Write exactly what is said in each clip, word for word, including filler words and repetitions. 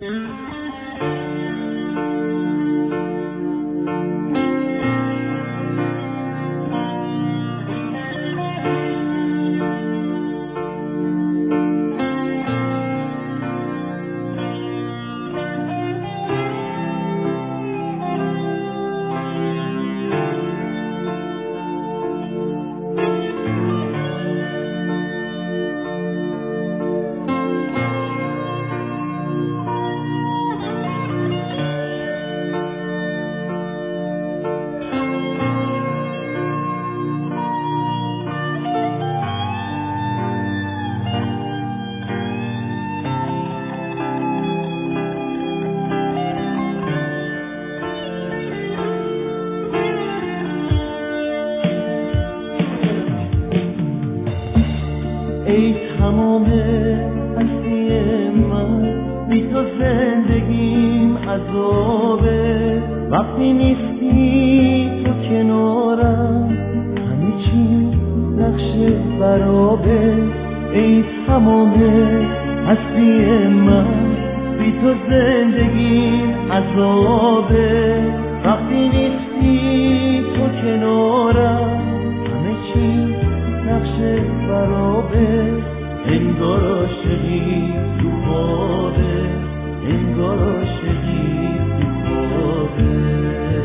ای تمام هستی من، بی تو زندگیم عذابه. وقتی نیستی تو کنارم همه چی نقش برابه. ای تمام هستی من، بی تو زندگیم عذابه. وقتی نیستی تو کنارم همه چی نقش برابه. انگار عاشقی تو خوابه، انگار عاشقی تو خوابه.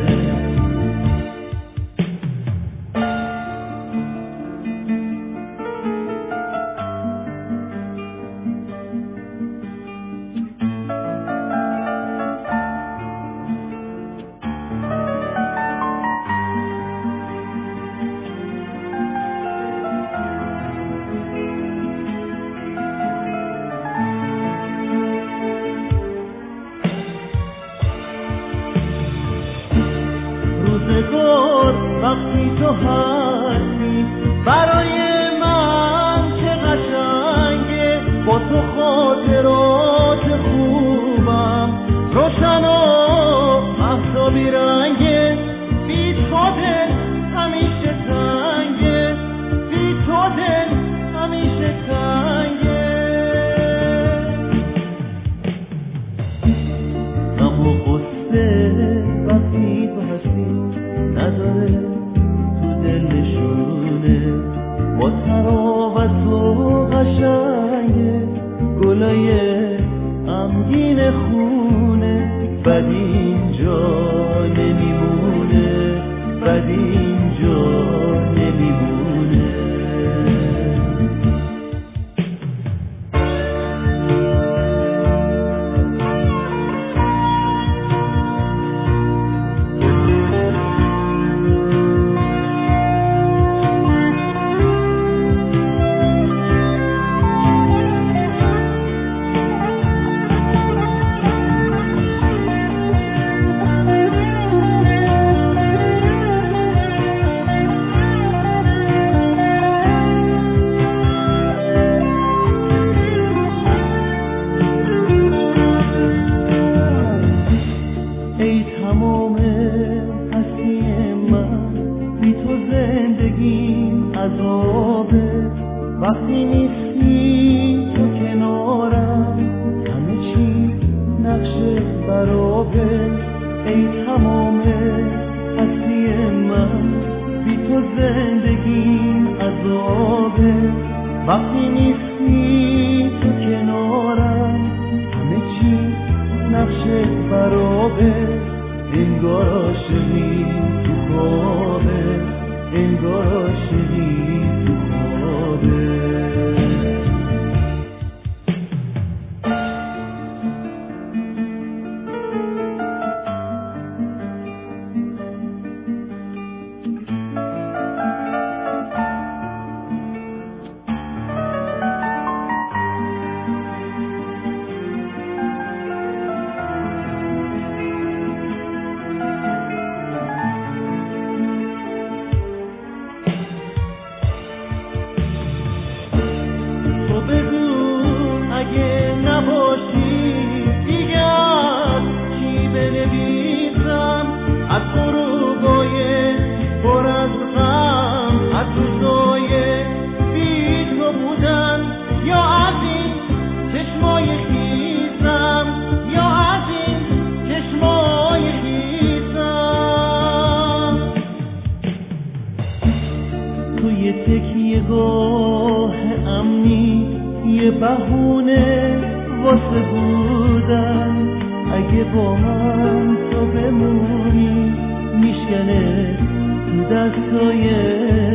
روزگار وقتی تو هستی برای من چه قشنگه. با تو خاطرات خوبم روشن و آفتابی رنگه. بی تو دل همیشه تنگه، بی تو دل همیشه تنگه. غم و غصه وقتی تو هستی نداره تو دل نشونه. با تراوت و قشنگه گلای غمگین خونه. بد اینجا نمیمونه، بد اینجا نمیمونه. ای تمام هستی من، بی تو زندگیم عذابه. وقتی نیستی تو کنارم همه چی نقش برابه. ای تمام هستی من، بی تو زندگیم عذابه. وقتی نیستی تو کنارم همه چی نقش برابه. انگار عاشقی تو خوابه، انگار عاشقی تو خوابه. بهونه واسه بودن، اگه با من تو بمونی میشکنه تو دستای